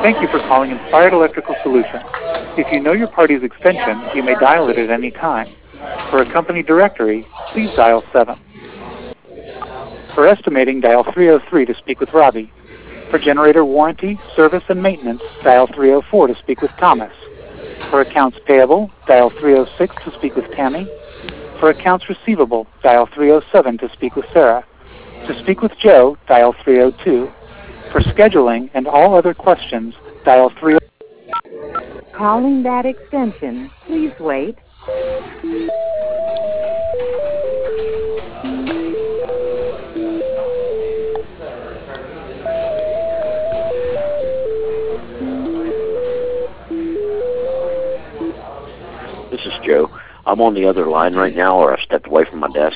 Thank you for calling Inspired Electrical Solutions. If you know your party's extension, you may dial it at any time. For a company directory, please dial 7. For estimating, dial 303 to speak with Robbie. For generator warranty, service, and maintenance, dial 304 to speak with Thomas. For accounts payable, dial 306 to speak with Tammy. For accounts receivable, dial 307 to speak with Sarah. To speak with Joe, dial 302. For scheduling and all other questions, dial 3. Calling that extension, please wait. This is Joe. I'm on the other line right now, or I stepped away from my desk.